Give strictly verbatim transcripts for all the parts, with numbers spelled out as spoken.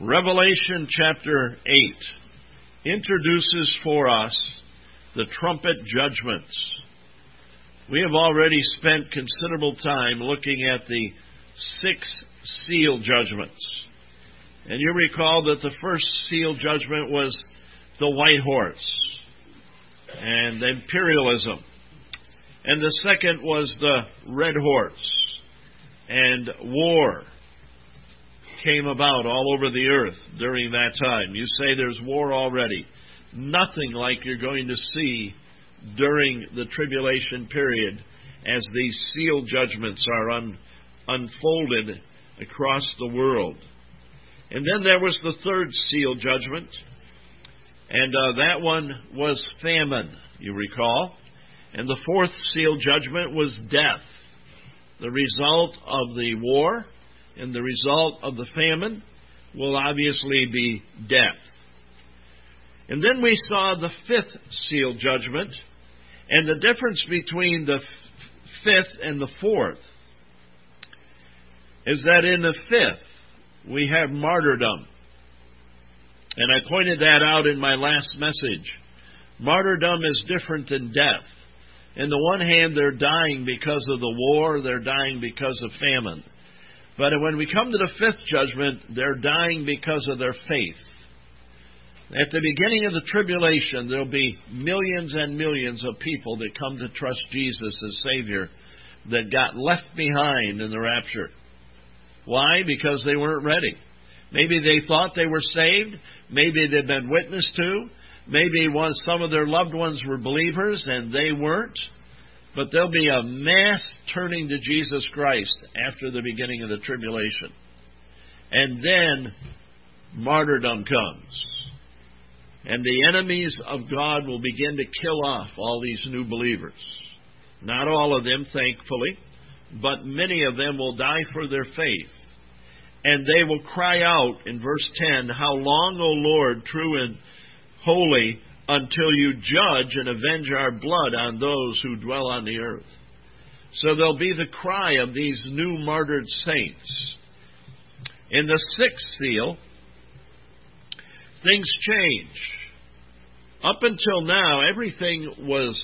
Revelation chapter eight introduces for us the trumpet judgments. We have already spent considerable time looking at the six seal judgments. And you recall that the first seal judgment was the white horse and imperialism. And the second was the red horse, and war came about all over the earth during that time. You say there's war already. Nothing like you're going to see during the tribulation period as these seal judgments are un- unfolded across the world. And then there was the third seal judgment, and uh, that one was famine, you recall. And the fourth seal judgment was death. The result of the war and the result of the famine will obviously be death. And then we saw the fifth seal judgment, and the difference between the f- fifth and the fourth is that in the fifth we have martyrdom. And I pointed that out in my last message. Martyrdom is different than death. On the one hand, they're dying because of the war, they're dying because of famine. But when we come to the fifth judgment, they're dying because of their faith. At the beginning of the tribulation, there'll be millions and millions of people that come to trust Jesus as Savior that got left behind in the rapture. Why? Because they weren't ready. Maybe they thought they were saved. Maybe they'd been witnessed to. Maybe one, some of their loved ones were believers and they weren't. But there'll be a mass turning to Jesus Christ after the beginning of the tribulation. And then martyrdom comes. And the enemies of God will begin to kill off all these new believers. Not all of them, thankfully, but many of them will die for their faith. And they will cry out in verse ten, "How long, O Lord, true and holy, until you judge and avenge our blood on those who dwell on the earth?" So there'll be the cry of these new martyred saints. In the sixth seal, things change. Up until now, everything was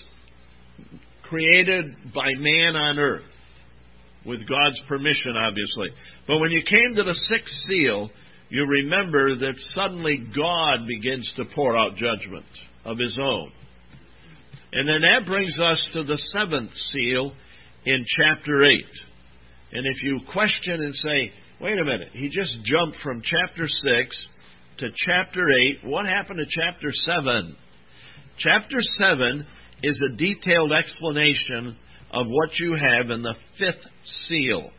created by man on earth, with God's permission, obviously. But when you came to the sixth seal, you remember that suddenly God begins to pour out judgment of His own. And then that brings us to the seventh seal in chapter eight. And if you question and say, wait a minute, he just jumped from chapter six to chapter eight, what happened to chapter seven? Chapter seven is a detailed explanation of what you have in the fifth seal.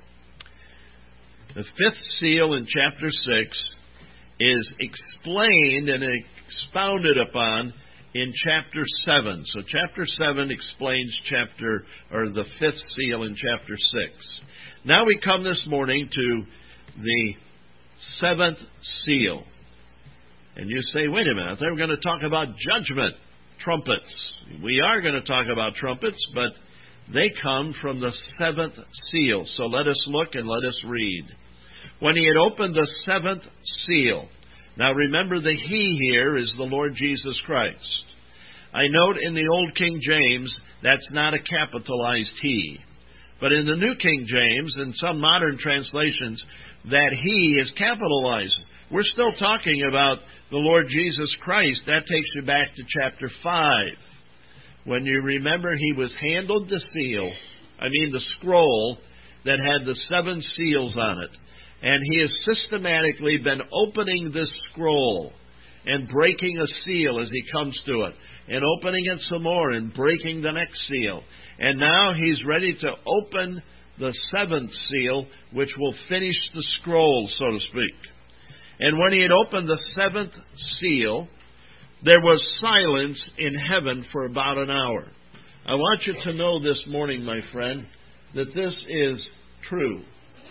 The fifth seal in chapter six is explained and expounded upon in chapter seven. So chapter seven explains chapter or the fifth seal in chapter six. Now we come this morning to the seventh seal. And you say, wait a minute, they were going to talk about judgment, trumpets. We are going to talk about trumpets, but they come from the seventh seal. So let us look and let us read. When he had opened the seventh seal. Now remember, the he here is the Lord Jesus Christ. I note in the Old King James, that's not a capitalized he. But in the New King James, and some modern translations, that he is capitalized. We're still talking about the Lord Jesus Christ. That takes you back to chapter five. When you remember he was handled the seal, I mean the scroll that had the seven seals on it. And he has systematically been opening this scroll and breaking a seal as he comes to it. And opening it some more and breaking the next seal. And now he's ready to open the seventh seal, which will finish the scroll, so to speak. And when he had opened the seventh seal, there was silence in heaven for about an hour. I want you to know this morning, my friend, that this is true.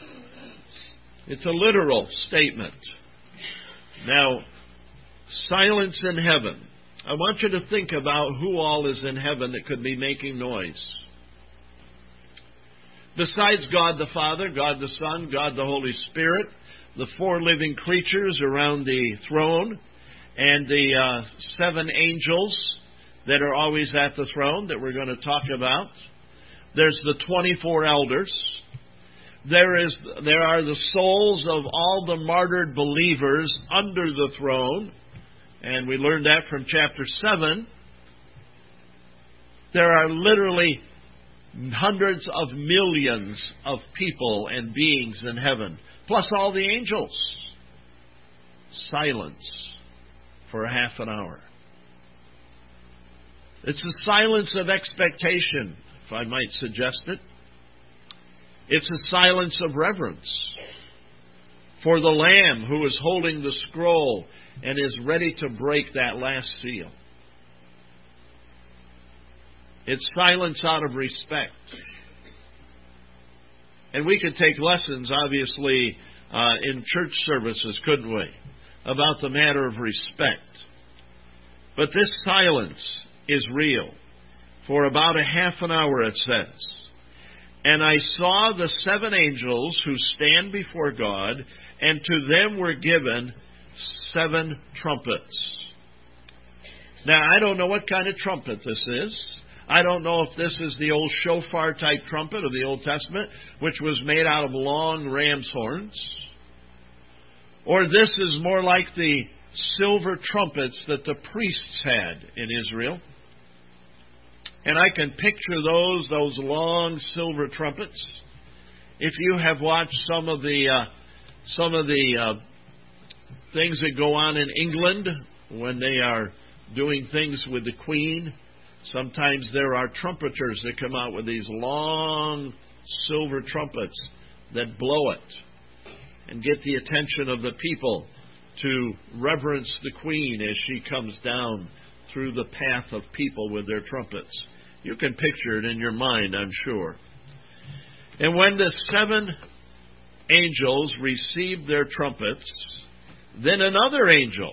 It's a literal statement. Now, silence in heaven. I want you to think about who all is in heaven that could be making noise. Besides God the Father, God the Son, God the Holy Spirit, the four living creatures around the throne, and the uh, seven angels that are always at the throne that we're going to talk about. There's the twenty-four elders. There is, there are the souls of all the martyred believers under the throne, and we learned that from chapter seven. There are literally hundreds of millions of people and beings in heaven, plus all the angels. Silence for a half an hour. It's a silence of expectation, if I might suggest it. It's a silence of reverence for the Lamb who is holding the scroll and is ready to break that last seal. It's silence out of respect. And we could take lessons, obviously, uh, in church services, couldn't we, about the matter of respect. But this silence is real. For about a half an hour, it says, "And I saw the seven angels who stand before God, and to them were given seven trumpets." Now, I don't know what kind of trumpet this is. I don't know if this is the old shofar-type trumpet of the Old Testament, which was made out of long ram's horns, or this is more like the silver trumpets that the priests had in Israel. And I can picture those, those long silver trumpets. If you have watched some of the uh, some of the uh, things that go on in England when they are doing things with the Queen, sometimes there are trumpeters that come out with these long silver trumpets that blow it and get the attention of the people to reverence the Queen as she comes down through the path of people with their trumpets. You can picture it in your mind, I'm sure. And when the seven angels received their trumpets, then another angel.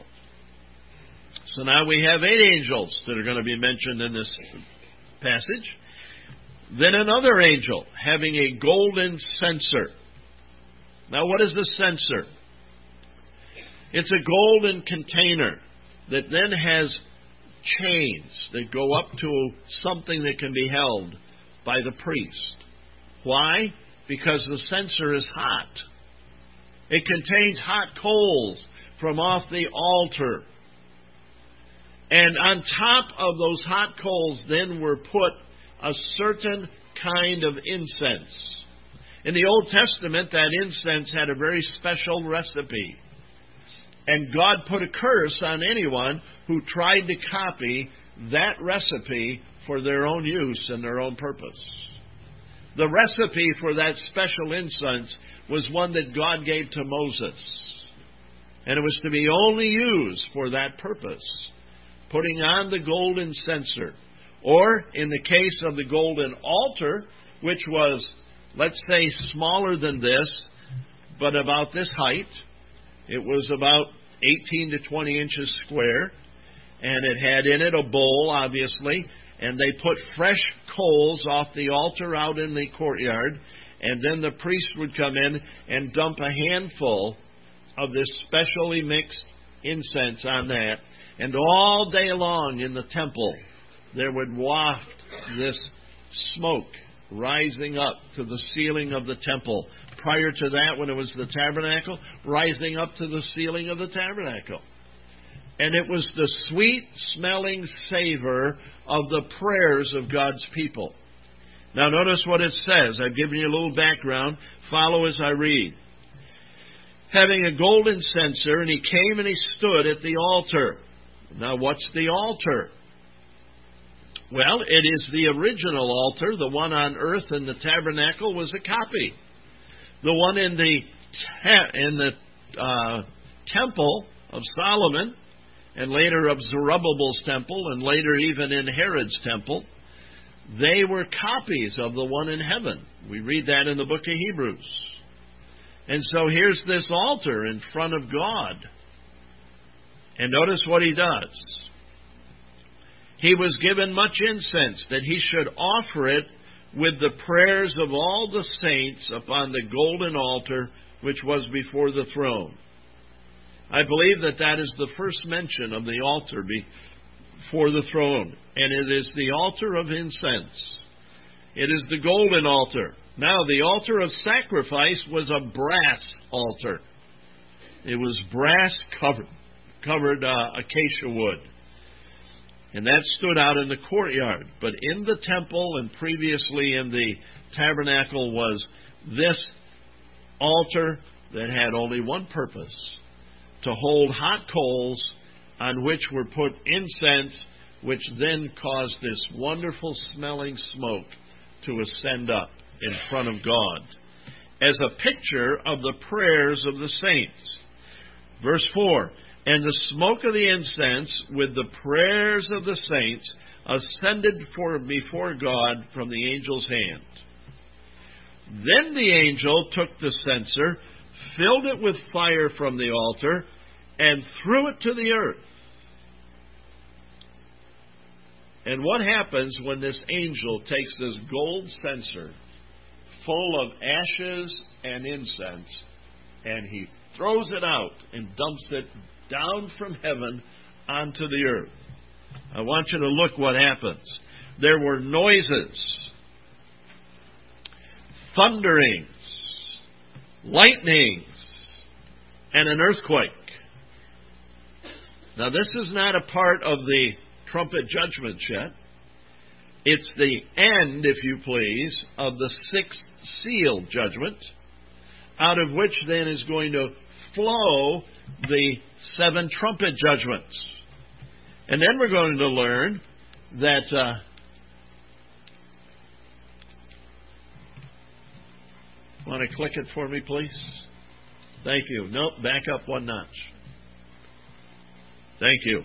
So now we have eight angels that are going to be mentioned in this passage. Then another angel having a golden censer. Now what is the censer? It's a golden container that then has chains that go up to something that can be held by the priest. Why? Because the censer is hot. It contains hot coals from off the altar. And on top of those hot coals then were put a certain kind of incense. In the Old Testament, that incense had a very special recipe. And God put a curse on anyone who tried to copy that recipe for their own use and their own purpose. The recipe for that special incense was one that God gave to Moses. And it was to be only used for that purpose. Putting on the golden censer. Or, in the case of the golden altar, which was, let's say, smaller than this, but about this height. It was about eighteen to twenty inches square, and it had in it a bowl, obviously, and they put fresh coals off the altar out in the courtyard, and then the priest would come in and dump a handful of this specially mixed incense on that, and all day long in the temple there would waft this smoke rising up to the ceiling of the temple. Prior to that, when it was the tabernacle, rising up to the ceiling of the tabernacle. And it was the sweet-smelling savor of the prayers of God's people. Now notice what it says. I've given you a little background. Follow as I read. Having a golden censer, and he came and he stood at the altar. Now what's the altar? Well, it is the original altar. The one on earth in the tabernacle was a copy. The one in the te- in the uh, temple of Solomon, and later of Zerubbabel's temple, and later even in Herod's temple, they were copies of the one in heaven. We read that in the book of Hebrews. And so here's this altar in front of God. And notice what he does. He was given much incense, that he should offer it with the prayers of all the saints upon the golden altar which was before the throne. I believe that that is the first mention of the altar before the throne, and it is the altar of incense. It is the golden altar. Now, the altar of sacrifice was a brass altar. It was brass covered, covered uh, acacia wood. And that stood out in the courtyard. But in the temple and previously in the tabernacle was this altar that had only one purpose: to hold hot coals on which were put incense, which then caused this wonderful smelling smoke to ascend up in front of God, as a picture of the prayers of the saints. Verse four, and the smoke of the incense with the prayers of the saints ascended for before God from the angel's hand. Then the angel took the censer, filled it with fire from the altar, and threw it to the earth. And what happens when this angel takes this gold censer full of ashes and incense, and he throws it out and dumps it down from heaven onto the earth? I want you to look what happens. There were noises, thunderings, lightnings, and an earthquake. Now, this is not a part of the trumpet judgment yet. It's the end, if you please, of the sixth seal judgment, out of which then is going to flow the seven trumpet judgments. And then we're going to learn that uh, want to click it for me, please? Thank you. Nope, back up one notch. Thank you.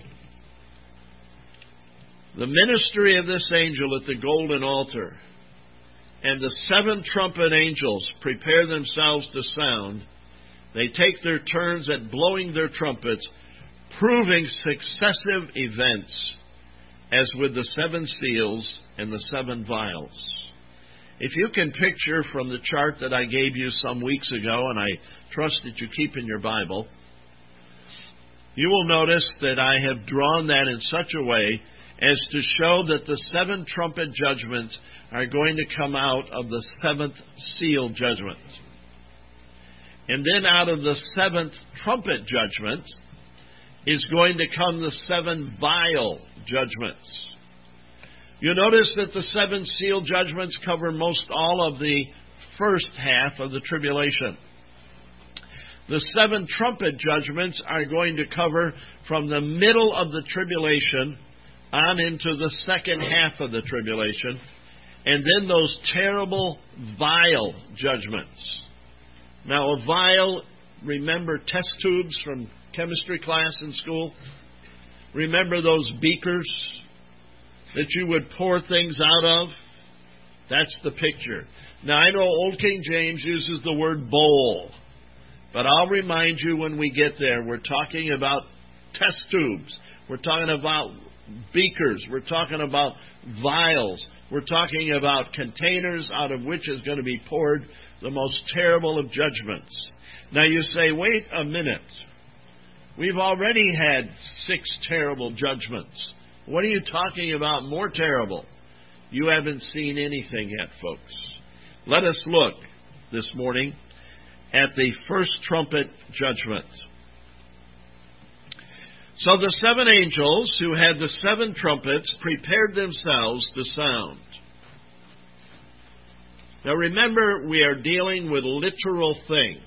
The ministry of this angel at the golden altar and the seven trumpet angels prepare themselves to sound. They take their turns at blowing their trumpets, proving successive events, as with the seven seals and the seven vials. If you can picture from the chart that I gave you some weeks ago, and I trust that you keep in your Bible, you will notice that I have drawn that in such a way as to show that the seven trumpet judgments are going to come out of the seventh seal judgment. And then out of the seventh trumpet judgment is going to come the seven vial judgments. You notice that the seven seal judgments cover most all of the first half of the tribulation. The seven trumpet judgments are going to cover from the middle of the tribulation on into the second half of the tribulation, and then those terrible vial judgments. Now, a vial, remember test tubes from chemistry class in school? Remember those beakers that you would pour things out of? That's the picture. Now, I know Old King James uses the word bowl, but I'll remind you when we get there, we're talking about test tubes. We're talking about beakers. We're talking about vials. We're talking about containers out of which is going to be poured the most terrible of judgments. Now you say, wait a minute. We've already had six terrible judgments. What are you talking about more terrible? You haven't seen anything yet, folks. Let us look this morning at the first trumpet judgment. So the seven angels who had the seven trumpets prepared themselves to sound. Now remember, we are dealing with literal things.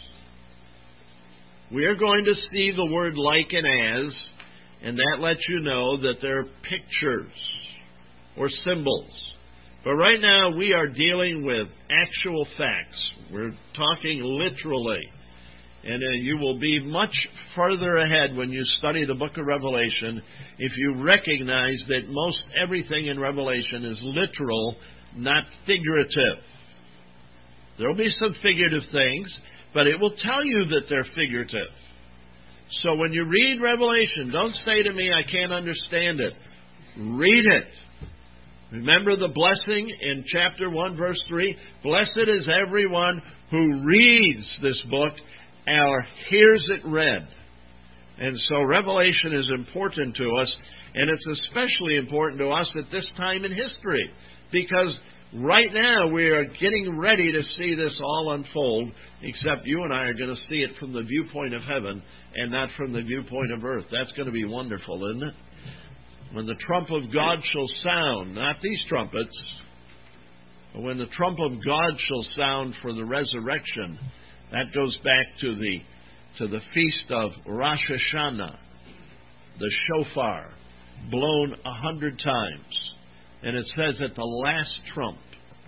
We are going to see the word like and as, and that lets you know that they're pictures or symbols. But right now we are dealing with actual facts. We're talking literally. And uh, you will be much further ahead when you study the book of Revelation if you recognize that most everything in Revelation is literal, not figurative. There will be some figurative things, but it will tell you that they're figurative. So when you read Revelation, don't say to me, I can't understand it. Read it. Remember the blessing in chapter one, verse three? Blessed is everyone who reads this book or hears it read. And so Revelation is important to us, and it's especially important to us at this time in history, because right now we are getting ready to see this all unfold, except you and I are going to see it from the viewpoint of heaven and not from the viewpoint of earth. That's going to be wonderful, isn't it? When the trump of God shall sound, not these trumpets, but when the trump of God shall sound for the resurrection, that goes back to the to the feast of Rosh Hashanah, the shofar, blown a hundred times. And it says at the last trump.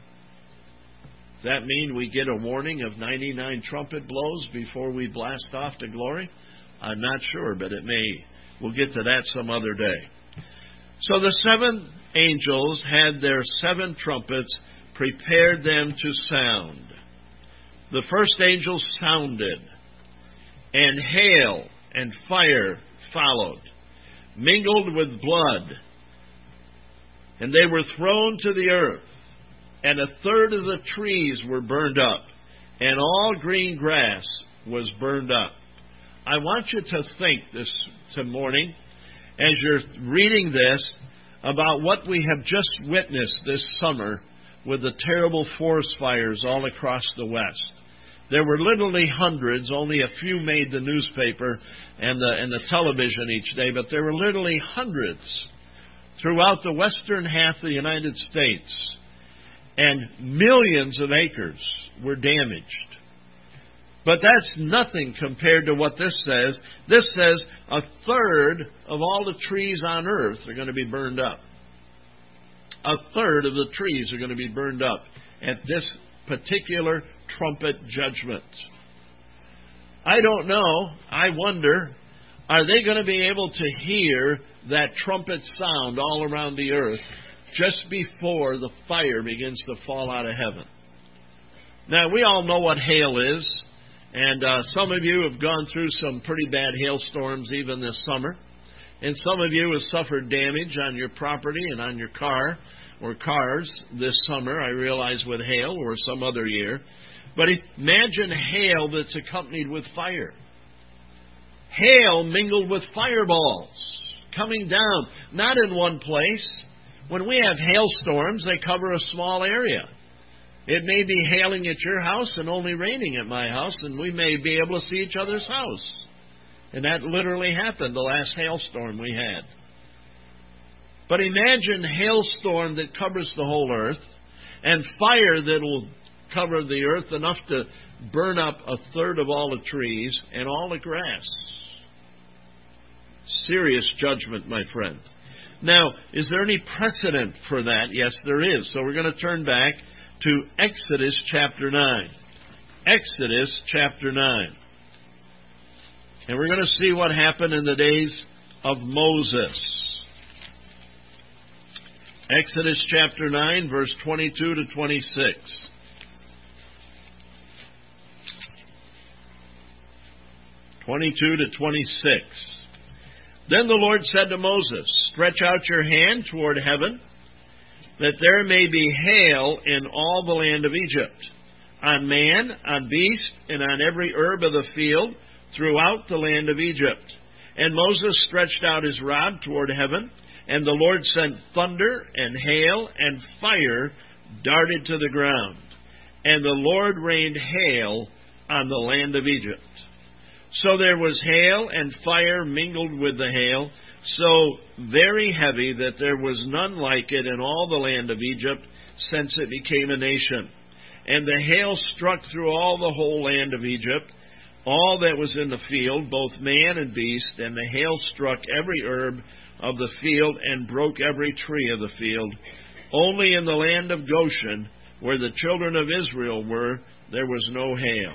Does that mean we get a warning of ninety-nine trumpet blows before we blast off to glory? I'm not sure, but it may. We'll get to that some other day. So the seven angels had their seven trumpets, prepared them to sound. The first angel sounded, and hail and fire followed, mingled with blood, and they were thrown to the earth, and a third of the trees were burned up, and all green grass was burned up. I want you to think this morning, as you're reading this, about what we have just witnessed this summer with the terrible forest fires all across the West. There were literally hundreds, only a few made the newspaper and the, and the television each day, but there were literally hundreds throughout the western half of the United States, and millions of acres were damaged. But that's nothing compared to what this says. This says a third of all the trees on earth are going to be burned up. A third of the trees are going to be burned up at this particular trumpet judgment. I don't know. I wonder, are they going to be able to hear that trumpet sound all around the earth just before the fire begins to fall out of heaven? Now, we all know what hail is, and uh, some of you have gone through some pretty bad hailstorms even this summer, and some of you have suffered damage on your property and on your car or cars this summer, I realize, with hail or some other year. But imagine hail that's accompanied with fire. Hail mingled with fireballs coming down, not in one place. When we have hailstorms, they cover a small area. It may be hailing at your house and only raining at my house, and we may be able to see each other's house. And that literally happened the last hailstorm we had. But imagine hailstorm that covers the whole earth, and fire that will cover the earth enough to burn up a third of all the trees and all the grass. Serious judgment, my friend. Now, is there any precedent for that? Yes, there is. So we're going to turn back to Exodus chapter nine. Exodus chapter nine. And we're going to see what happened in the days of Moses. Exodus chapter nine, verse twenty-two to twenty-six. twenty-two to twenty-six. Then the Lord said to Moses, "Stretch out your hand toward heaven, that there may be hail in all the land of Egypt, on man, on beast, and on every herb of the field throughout the land of Egypt." And Moses stretched out his rod toward heaven, and the Lord sent thunder and hail and fire darted to the ground. And the Lord rained hail on the land of Egypt. So there was hail and fire mingled with the hail, so very heavy that there was none like it in all the land of Egypt since it became a nation. And the hail struck through all the whole land of Egypt, all that was in the field, both man and beast, and the hail struck every herb of the field and broke every tree of the field. Only in the land of Goshen, where the children of Israel were, there was no hail.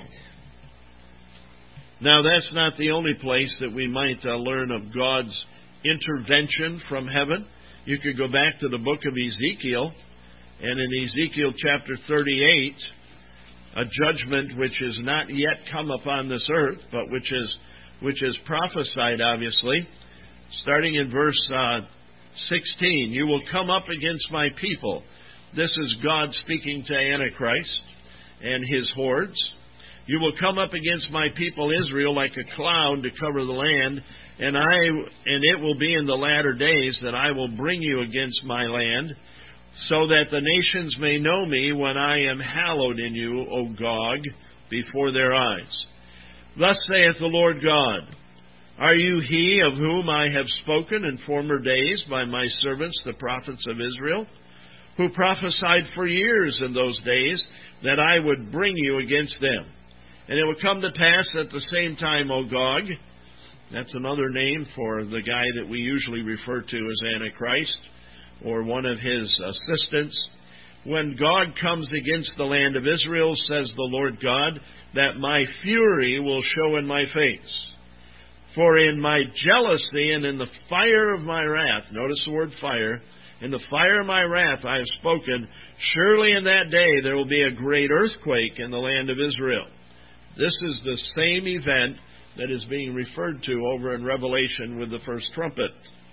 Now, that's not the only place that we might uh, learn of God's intervention from heaven. You could go back to the book of Ezekiel, and in Ezekiel chapter thirty-eight, a judgment which is not yet come upon this earth, but which is which is prophesied, obviously, starting in verse uh, sixteen. "You will come up against my people." This is God speaking to Antichrist and his hordes. You will come up against my people Israel like a cloud to cover the land, and I and it will be in the latter days that I will bring you against my land, so that the nations may know me when I am hallowed in you, O Gog, before their eyes. Thus saith the Lord God, Are you he of whom I have spoken in former days by my servants the prophets of Israel, who prophesied for years in those days that I would bring you against them? And it will come to pass at the same time, O Gog, that's another name for the guy that we usually refer to as Antichrist, or one of his assistants, when Gog comes against the land of Israel, says the Lord God, that my fury will show in my face. For in my jealousy and in the fire of my wrath, notice the word fire, in the fire of my wrath I have spoken, surely in that day there will be a great earthquake in the land of Israel. This is the same event that is being referred to over in Revelation with the first trumpet.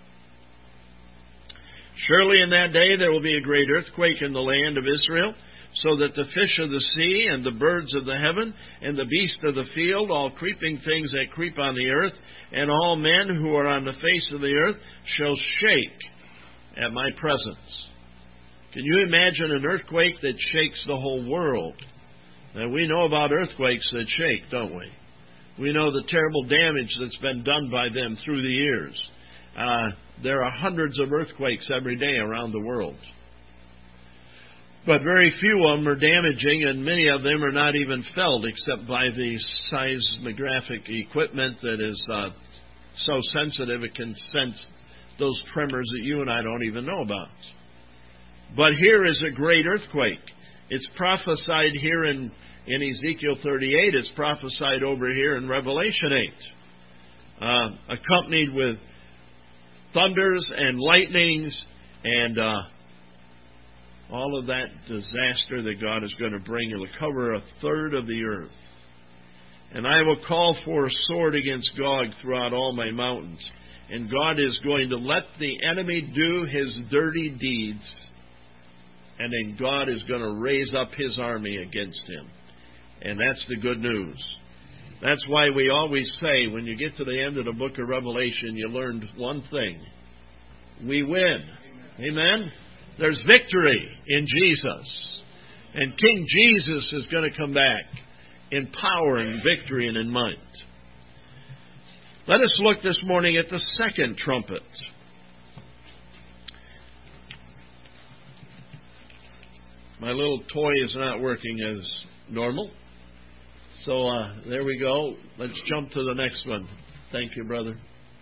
Surely in that day there will be a great earthquake in the land of Israel, so that the fish of the sea and the birds of the heaven and the beasts of the field, all creeping things that creep on the earth, and all men who are on the face of the earth shall shake at my presence. Can you imagine an earthquake that shakes the whole world? Now, we know about earthquakes that shake, don't we? We know the terrible damage that's been done by them through the years. Uh, there are hundreds of earthquakes every day around the world. But very few of them are damaging, and many of them are not even felt except by the seismographic equipment that is uh, so sensitive it can sense those tremors that you and I don't even know about. But here is a great earthquake. It's prophesied here in, in Ezekiel thirty-eight. It's prophesied over here in Revelation eight. Uh, accompanied with thunders and lightnings and uh, all of that disaster that God is going to bring. It will cover a third of the earth. And I will call for a sword against Gog throughout all my mountains. And God is going to let the enemy do his dirty deeds. And then God is going to raise up his army against him. And that's the good news. That's why we always say, when you get to the end of the book of Revelation, you learned one thing. We win. Amen? Amen? There's victory in Jesus. And King Jesus is going to come back in power and victory and in might. Let us look this morning at the second trumpet. My little toy is not working as normal. So uh, there we go. Let's jump to the next one. Thank you, brother.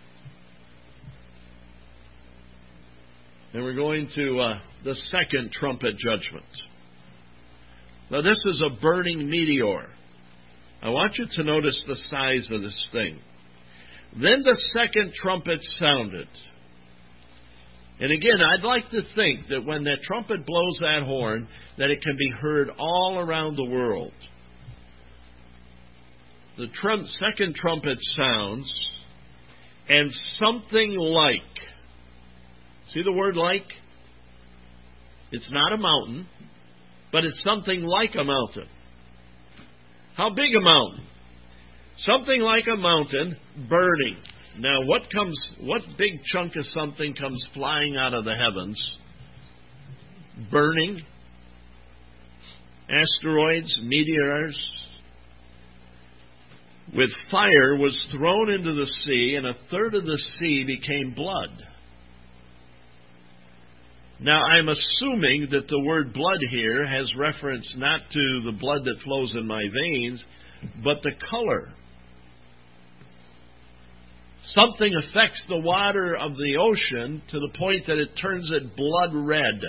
And we're going to uh, the second trumpet judgment. Now this is a burning meteor. I want you to notice the size of this thing. Then the second trumpet sounded. And again, I'd like to think that when that trumpet blows that horn, that it can be heard all around the world. The trum- second trumpet sounds, and something like, see the word like? It's not a mountain, but it's something like a mountain. How big a mountain? Something like a mountain burning. Now, what comes? What big chunk of something comes flying out of the heavens? Burning. Asteroids, meteors, with fire was thrown into the sea, and a third of the sea became blood. Now, I'm assuming that the word blood here has reference not to the blood that flows in my veins, but the color. Something affects the water of the ocean to the point that it turns it blood red.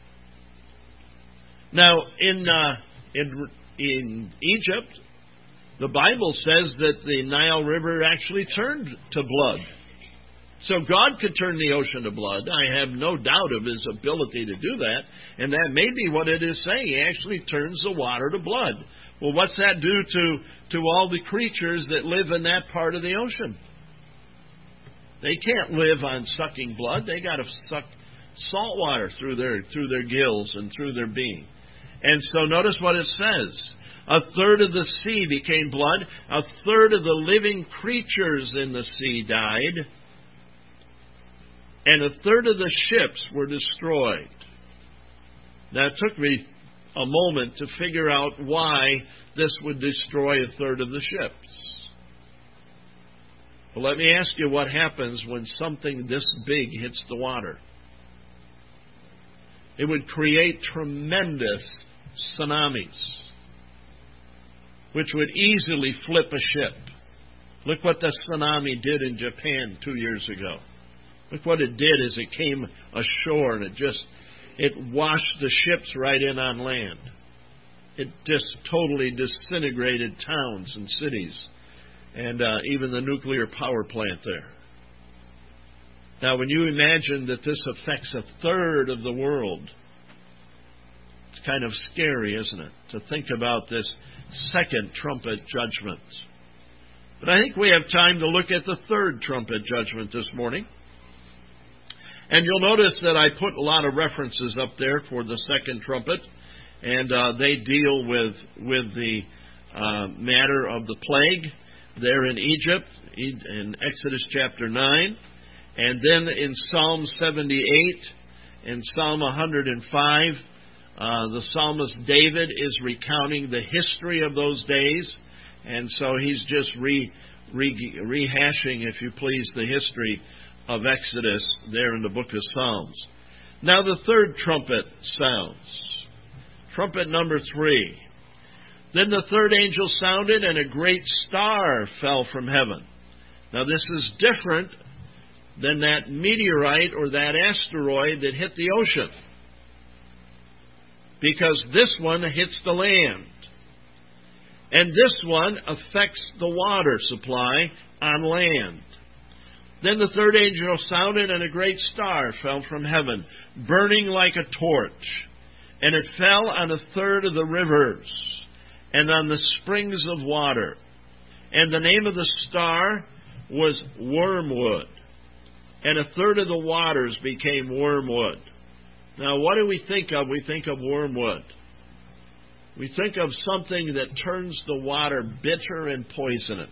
Now, in uh, in in Egypt, the Bible says that the Nile River actually turned to blood. So God could turn the ocean to blood. I have no doubt of his ability to do that. And that may be what it is saying. He actually turns the water to blood. Well, what's that do to, to all the creatures that live in that part of the ocean? They can't live on sucking blood. They got to suck salt water through their, through their gills and through their being. And so notice what it says. A third of the sea became blood. A third of the living creatures in the sea died. And a third of the ships were destroyed. Now, it took me a moment to figure out why this would destroy a third of the ships. Well, let me ask you what happens when something this big hits the water. It would create tremendous tsunamis, which would easily flip a ship. Look what the tsunami did in Japan two years ago. Look what it did as it came ashore, and it just, it washed the ships right in on land. It just totally disintegrated towns and cities, and uh, even the nuclear power plant there. Now, when you imagine that this affects a third of the world, it's kind of scary, isn't it, to think about this second trumpet judgment. But I think we have time to look at the third trumpet judgment this morning. And you'll notice that I put a lot of references up there for the second trumpet, and uh, they deal with, with the uh, matter of the plague there in Egypt, in Exodus chapter nine. And then in Psalm seventy-eight and Psalm one hundred five, uh, the psalmist David is recounting the history of those days. And so he's just re, re, rehashing, if you please, the history of Exodus there in the book of Psalms. Now the third trumpet sounds. Trumpet number three. Then the third angel sounded, and a great star fell from heaven. Now this is different than that meteorite or that asteroid that hit the ocean, because this one hits the land. And this one affects the water supply on land. Then the third angel sounded, and a great star fell from heaven, burning like a torch. And it fell on a third of the rivers, and on the springs of water. And the name of the star was Wormwood. And a third of the waters became wormwood. Now, what do we think of? We think of wormwood. We think of something that turns the water bitter and poisonous.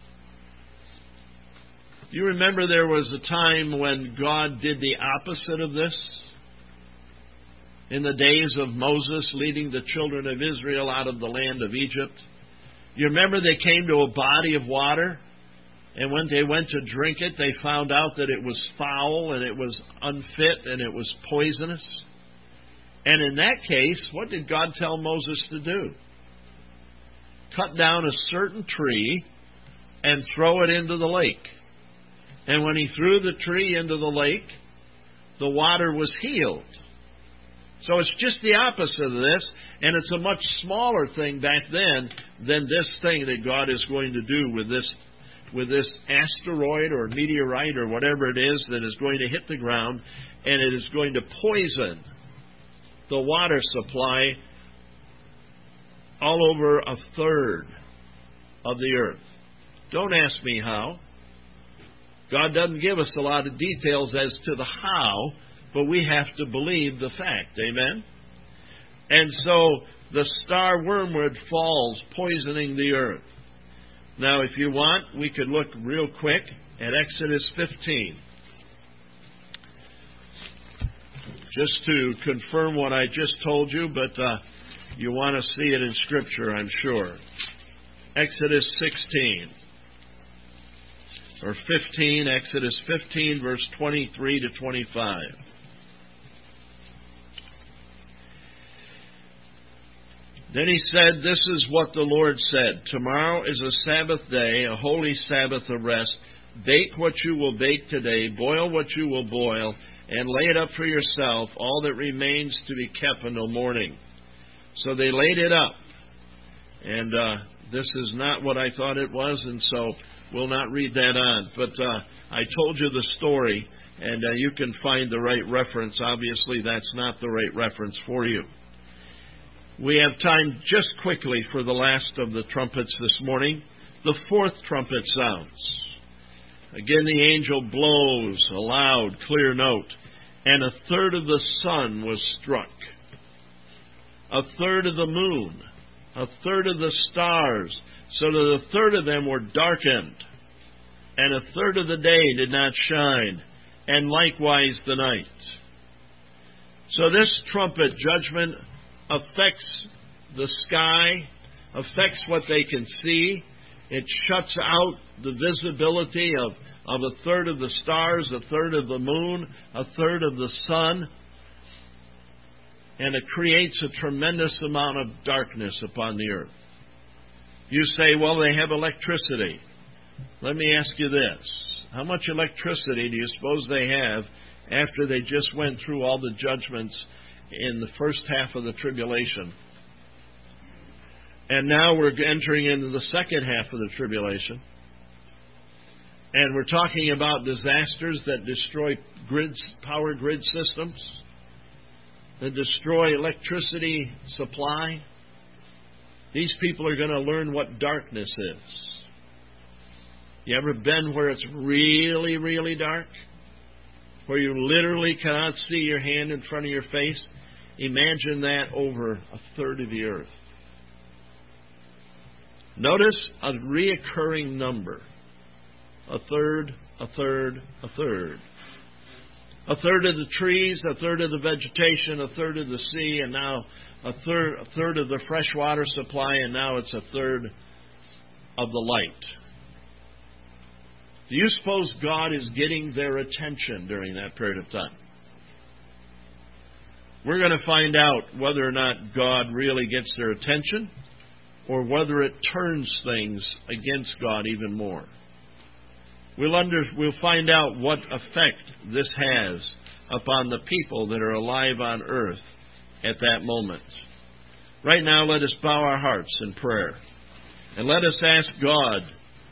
You remember there was a time when God did the opposite of this? In the days of Moses leading the children of Israel out of the land of Egypt. You remember they came to a body of water, and when they went to drink it, they found out that it was foul and it was unfit and it was poisonous. And in that case, what did God tell Moses to do? Cut down a certain tree and throw it into the lake. And when he threw the tree into the lake, the water was healed. So it's just the opposite of this, and it's a much smaller thing back then than this thing that God is going to do with this with this asteroid or meteorite or whatever it is that is going to hit the ground, and it is going to poison the water supply all over a third of the earth. Don't ask me how. God doesn't give us a lot of details as to the how, but we have to believe the fact. Amen? And so the star wormwood falls, poisoning the earth. Now, if you want, we could look real quick at Exodus fifteen. Just to confirm what I just told you, but uh, you want to see it in Scripture, I'm sure. Exodus sixteen. Or fifteen, Exodus fifteen, verse twenty-three to twenty-five. Then he said, "This is what the Lord said. Tomorrow is a Sabbath day, a holy Sabbath of rest. Bake what you will bake today, boil what you will boil, and lay it up for yourself, all that remains to be kept until morning." So they laid it up. And uh, this is not what I thought it was, and so we'll not read that on. But uh, I told you the story, and uh, you can find the right reference. Obviously, that's not the right reference for you. We have time just quickly for the last of the trumpets this morning. The fourth trumpet sounds. Again, the angel blows a loud, clear note, and a third of the sun was struck. A third of the moon a third of the stars, so that a third of them were darkened, and a third of the day did not shine, and likewise the night. So this trumpet judgment affects the sky, affects what they can see. It shuts out the visibility of, of a third of the stars, a third of the moon, a third of the sun. And it creates a tremendous amount of darkness upon the earth. You say, well, they have electricity. Let me ask you this. How much electricity do you suppose they have after they just went through all the judgments in the first half of the tribulation? And now we're entering into the second half of the tribulation. And we're talking about disasters that destroy grids, power grid systems, that destroy electricity supply. These people are going to learn what darkness is. You ever been where it's really, really dark? Where you literally cannot see your hand in front of your face? Imagine that over a third of the earth. Notice a reoccurring number. A third, a third, a third. A third of the trees, a third of the vegetation, a third of the sea, and now a third, a third of the fresh water supply, and now it's a third of the light. Do you suppose God is getting their attention during that period of time? We're going to find out whether or not God really gets their attention, or whether it turns things against God even more. We'll, under, we'll find out what effect this has upon the people that are alive on earth at that moment. Right now, let us bow our hearts in prayer. And let us ask God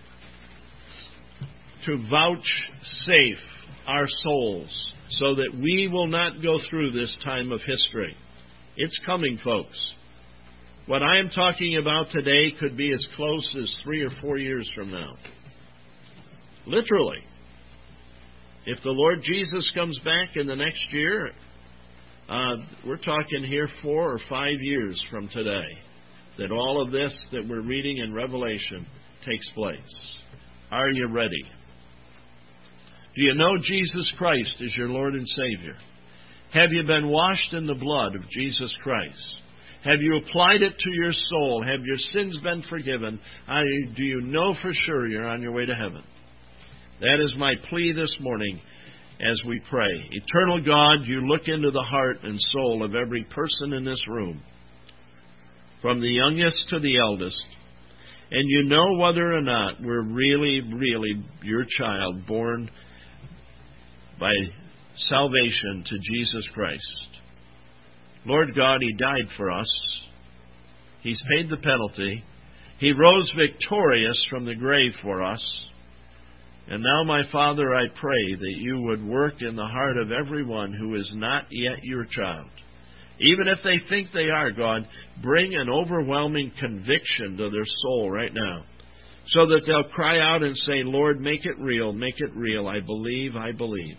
to vouchsafe our souls so that we will not go through this time of history. It's coming, folks. What I am talking about today could be as close as three or four years from now. Literally. If the Lord Jesus comes back in the next year, uh, we're talking here four or five years from today that all of this that we're reading in Revelation takes place. Are you ready? Do you know Jesus Christ is your Lord and Savior? Have you been washed in the blood of Jesus Christ? Have you applied it to your soul? Have your sins been forgiven? I, do you know for sure you're on your way to heaven? That is my plea this morning as we pray. Eternal God, you look into the heart and soul of every person in this room, from the youngest to the eldest, and you know whether or not we're really, really your child born by salvation to Jesus Christ. Lord God, He died for us. He's paid the penalty. He rose victorious from the grave for us. And now, my Father, I pray that you would work in the heart of everyone who is not yet your child. Even if they think they are, God, bring an overwhelming conviction to their soul right now, so that they'll cry out and say, Lord, make it real, make it real. I believe, I believe.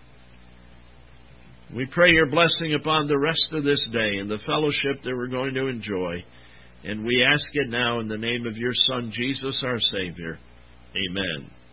We pray your blessing upon the rest of this day and the fellowship that we're going to enjoy. And we ask it now in the name of your Son, Jesus, our Savior. Amen.